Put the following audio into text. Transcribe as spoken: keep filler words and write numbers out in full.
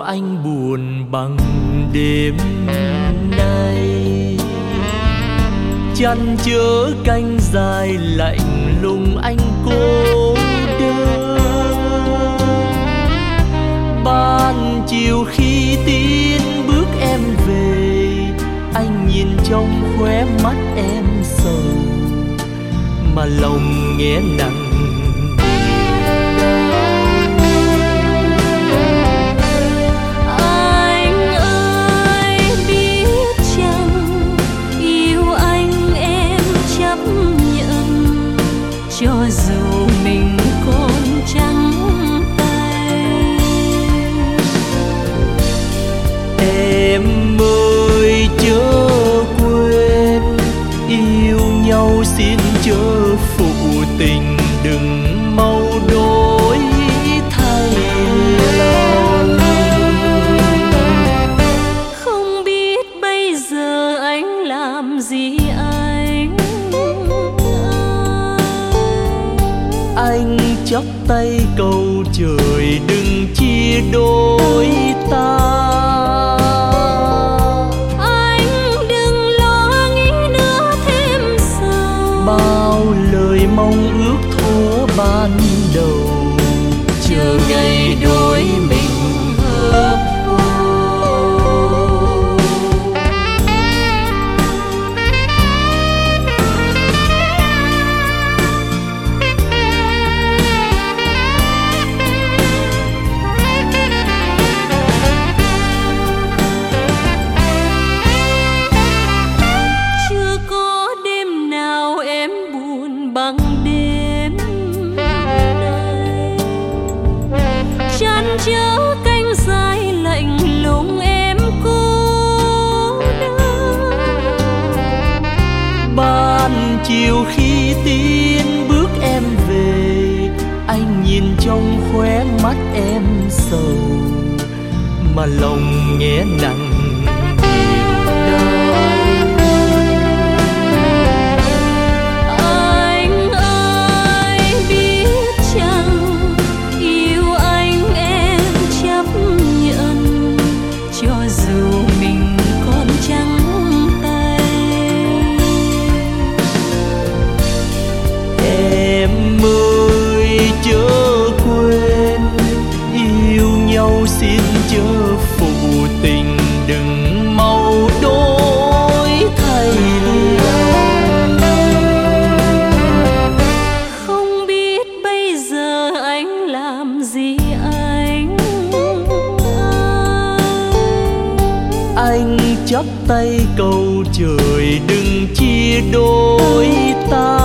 anh buồn bằng đêm nay. Chăn chớ canh dài lạnh lùng anh cô đơn. Ban chiều khi tin bước em về, anh nhìn trong khóe mắt em sầu, mà lòng nghe nặng. Cho dù mình còn trắng tay, em ơi chớ quên yêu nhau, xin chớ phụ tình, đừng mau đổi thay lòng. không biết bây giờ anh làm gì anh. Anh chắp tay cầu trời đừng chia đôi ta. Anh đừng lo nghĩ nữa thêm sầu, bao lời mong ước thuở ban đầu, chờ ngày đôi mình hợp. Chớ canh dài lạnh lùng em cô đơn. Ban chiều khi tin bước em về, anh nhìn trong khóe mắt em sầu, mà lòng nghe nặng niềm đau. Xin chớ phụ tình, đừng mau đổi thay lòng. Không biết bây giờ anh làm gì anh. Anh chắp tay cầu trời đừng chia đôi ta.